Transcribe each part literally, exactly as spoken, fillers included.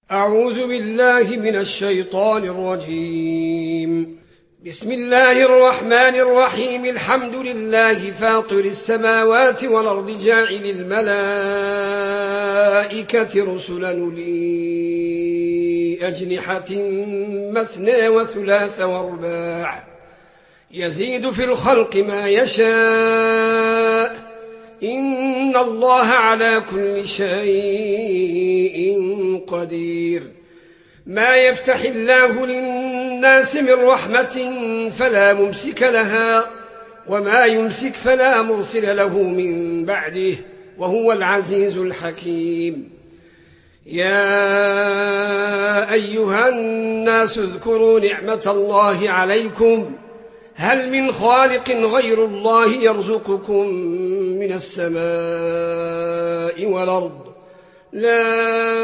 أعوذ بالله من الشيطان الرجيم. بسم الله الرحمن الرحيم. الحمد لله فاطر السماوات والأرض جاعل الملائكة رسلا أولي أجنحة مثنى وثلاث ورباع يزيد في الخلق ما يشاء إن الله على كل شيء قدير. ما يفتح الله للناس من رحمة فلا ممسك لها وما يمسك فلا مرسل له من بعده وهو العزيز الحكيم. يا أيها الناس اذكروا نعمة الله عليكم هل من خالق غير الله يرزقكم من السماء والأرض لا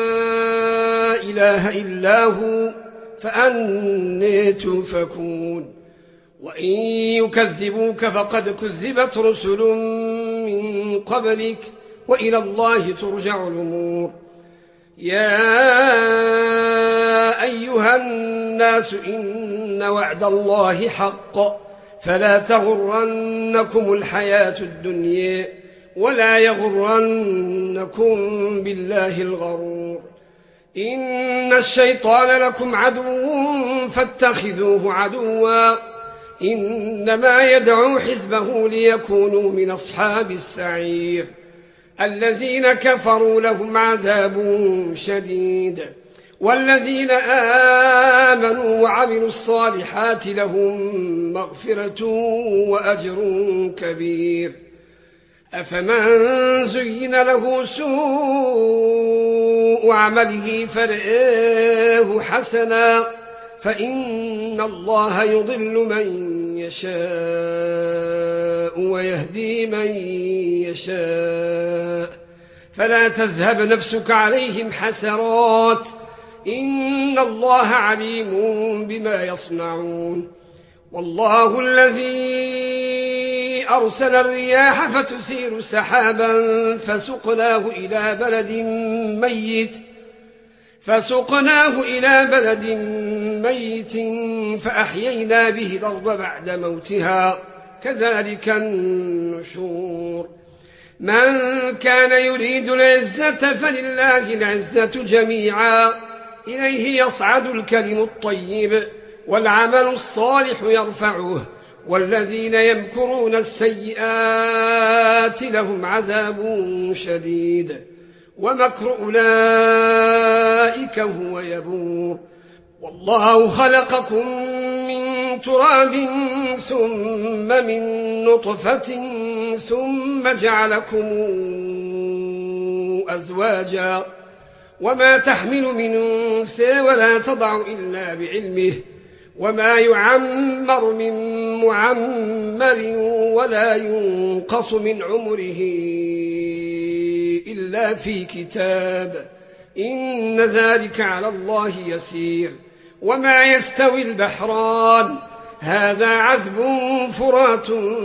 إله إلا هو فأنى تؤفكون. وإن يكذبوك فقد كذبت رسل من قبلك وإلى الله ترجع الأمور. يا أيها الناس إن وعد الله حق فلا تغرنكم الحياة الدنيا ولا يغرنكم بالله الغرور. إن الشيطان لكم عدو فاتخذوه عدوا إنما يدعو حزبه ليكونوا من أصحاب السعير. الذين كفروا لهم عذاب شديد والذين آمنوا وعملوا الصالحات لهم مغفرة وأجر كبير. أفمن زين له سوء عمله فرآه حسنا فإن الله يضل من يشاء ويهدي من يشاء فلا تذهب نفسك عليهم حسرات إن الله عليم بما يصنعون. والله الذي أرسل الرياح فتثير سحابا فسقناه إلى بلد ميت فسقناه إلى بلد ميت فأحيينا به الأرض بعد موتها كذلك النشور. من كان يريد العزة فلله العزة جميعا إليه يصعد الكلم الطيب والعمل الصالح يرفعه والذين يمكرون السيئات لهم عذاب شديد ومكر أولئك هو يبور. والله خلقكم من تراب ثم من نطفة ثم جعلكم أزواجا وما تحمل من أنثى ولا تضع إلا بعلمه وما يعمر من معمر ولا ينقص من عمره إلا في كتاب إن ذلك على الله يسير. وما يستوي البحران هذا عذب فرات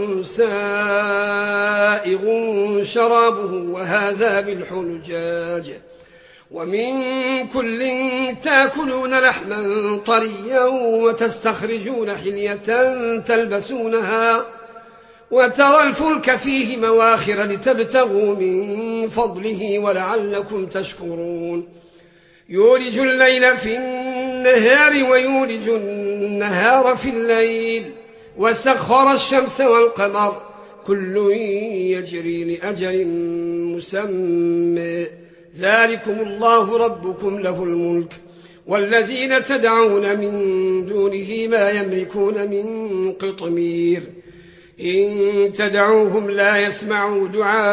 سائغ شرابه وهذا ملح أجاج ومن كل تأكلون لحما طريا وتستخرجون حلية تلبسونها وترى الفلك فيه مواخر لتبتغوا من فضله ولعلكم تشكرون. يولج الليل في النهار ويولج النهار في الليل وسخر الشمس والقمر كل يجري لأجل مسمى ذلكم الله ربكم له الملك والذين تدعون من دونه ما يملكون من قطمير إن تدعوهم لا يسمعوا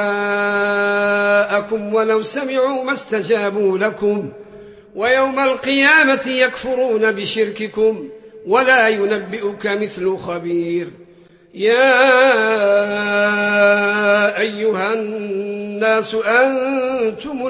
دعاءكم ولو سمعوا ما استجابوا لكم ويوم القيامة يكفرون بشرككم ولا ينبئك مثل خبير. يا أيها الناس أنتم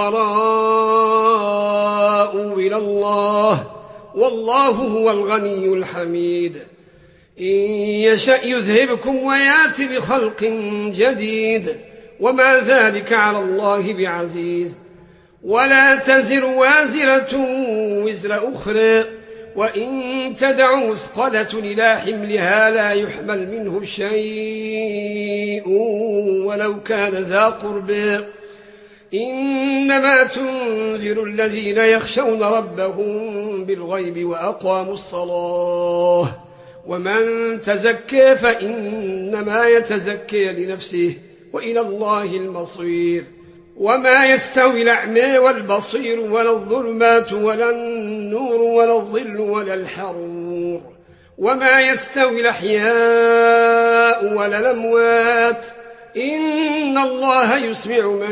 الفقراء إلى الله والله هو الغني الحميد. إن يشأ يذهبكم ويأت بخلق جديد وما ذلك على الله بعزيز. ولا تزر وازرة وزر أخرى وإن تدع مثقلة إلى حملها لا يحمل منه شيء ولو كان ذا قربى إنما تنذر الذين يخشون ربهم بالغيب وأقاموا الصلاة ومن تزكى فإنما يتزكى لنفسه وإلى الله المصير وما يستوي الأعمى والبصير ولا الظلمات ولا النور ولا الظل ولا الحرور وما يستوي الأحياء ولا الأموات إن الله يسمع من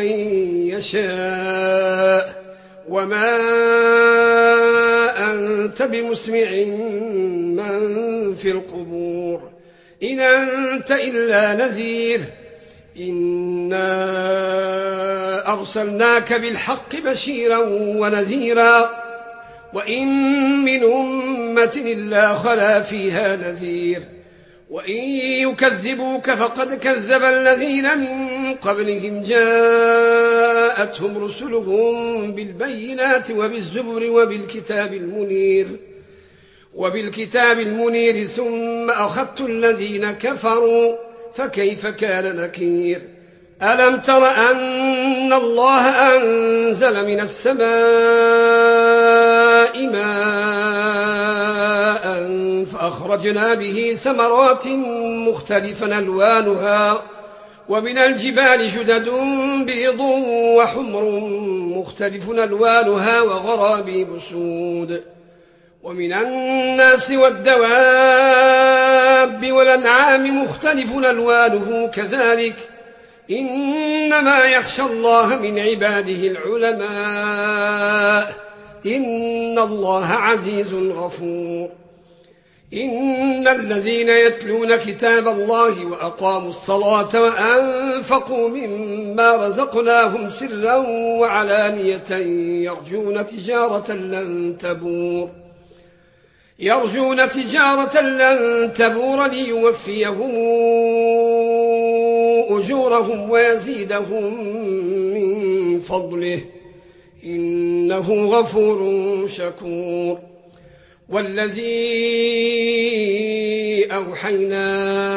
يشاء وما أنت بمسمع من في القبور إن أنت إلا نذير إنا أرسلناك بالحق بشيرا ونذيرا وإن من أمة إلا خلا فيها نذير وإن يكذبوك فقد كذب الذين من قبلهم جاءتهم رسلهم بالبينات وبالزبر وبالكتاب المنير وبالكتاب المنير ثم أخذت الذين كفروا فكيف كان نكير ألم تر أن الله أنزل من السماء ماء فأخرجنا به ثمرات مختلفا ألوانها ومن الجبال جدد بيض وحمر مختلف ألوانها وغرابيب سود ومن الناس والدواب والأنعام مختلف ألوانه كذلك إنما يخشى الله من عباده العلماء إن الله عزيز غفور إن الذين يتلون كتاب الله وأقاموا الصلاة وأنفقوا مما رزقناهم سرا وعلانية يرجون تجارة لن تبور يرجون تجارة لن تبور ليوفيهم أجورهم ويزيدهم من فضله إنه غفور شكور والذي أوحينا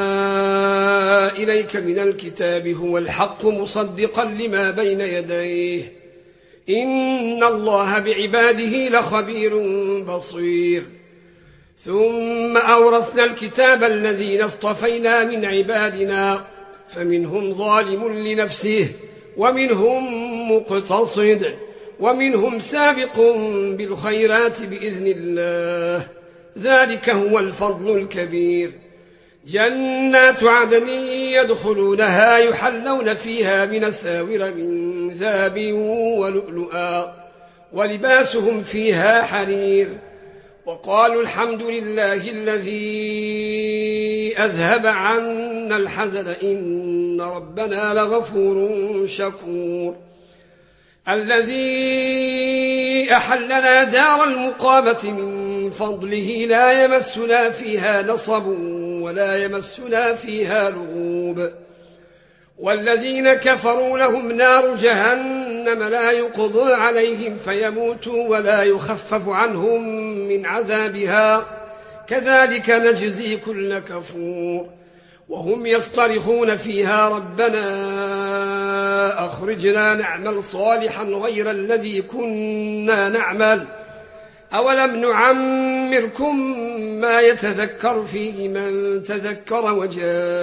إليك من الكتاب هو الحق مصدقا لما بين يديه إن الله بعباده لخبير بصير ثم أورثنا الكتاب الذين اصطفينا من عبادنا فمنهم ظالم لنفسه ومنهم مقتصد ومنهم سابق بالخيرات بإذن الله ذلك هو الفضل الكبير جنات عدن يدخلونها يحلون فيها من أساور من ذهب ولؤلؤا ولباسهم فيها حرير وقالوا الحمد لله الذي أذهب عنا الحزن إن ربنا لغفور شكور الذي أحلنا دار المقامة من فضله لا يمسنا فيها نصب ولا يمسنا فيها لغوب والذين كفروا لهم نار جهنم لا يقضى عليهم فيموتوا ولا يخفف عنهم من عذابها كذلك نجزي كل كفور وهم يصطرخون فيها ربنا أخرجنا نعمل صالحا غير الذي كنا نعمل أولم نعمركم ما يتذكر فيه من تذكر وجاءكم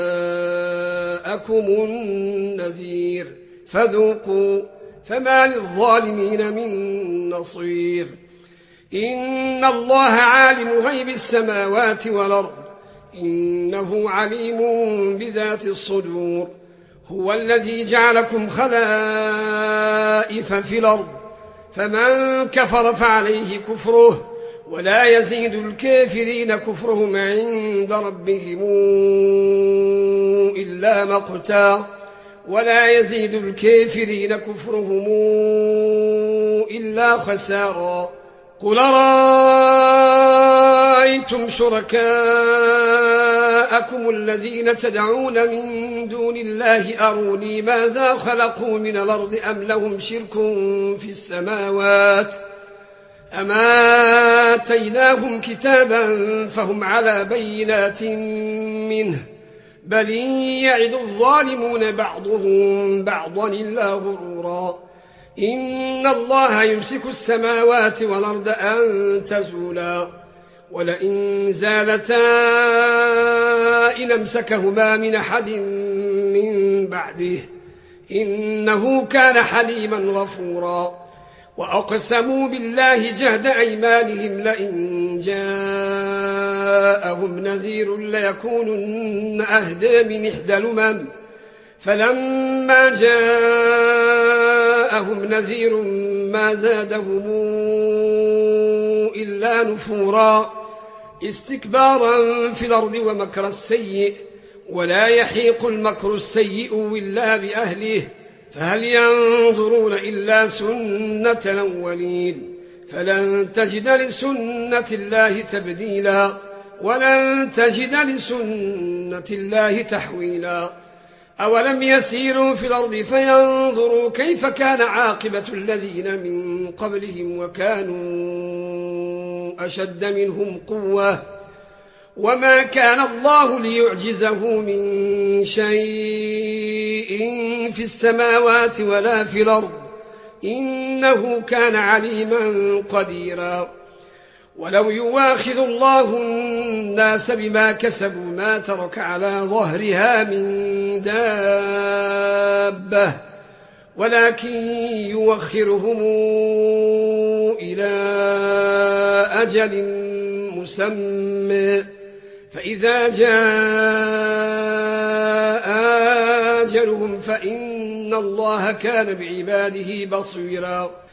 النذير فذوقوا فما للظالمين من نصير إن الله عالم غيب السماوات والأرض إنه عليم بذات الصدور هو الذي جعلكم خلائف في الأرض فمن كفر فعليه كفره ولا يزيد الكافرين كفرهم عند ربهم إلا مقتا ولا يزيد الكافرين كفرهم إلا خسارا قل رأيتم أفرأيتم شركاءكم الذين تدعون من دون الله أروني ماذا خلقوا من الأرض أم لهم شرك في السماوات أم آتيناهم كتابا فهم على بينات منه بل يعد الظالمون بعضهم بعضا إلا غرورا إن الله يمسك السماوات والأرض أن تزولا ولئن زالتا إن أمسكهما من أحد من بعده إنه كان حليما غفورا وأقسموا بالله جهد أيمانهم لئن جاءهم نذير ليكونن أهدى من إحدى الأمم فلما جاءهم نذير ما زادهم إلا نفورا استكبارا في الأرض ومكر السيء ولا يحيق المكر السيء إلا بأهله فهل ينظرون إلا سنة الأولين فلن تجد لسنة الله تبديلا ولن تجد لسنة الله تحويلا أولم يسيروا في الأرض فينظروا كيف كان عاقبة الذين من قبلهم وكانوا أشد منهم قوة وما كان الله ليعجزه من شيء في السماوات ولا في الأرض إنه كان عليما قديرا ولو يواخذ الله الناس بما كسبوا ما ترك على ظهرها من دابة ولكن يوخرهم إلى أجل مسمى فإذا جاء أجلهم فإن الله كان بعباده بصيرا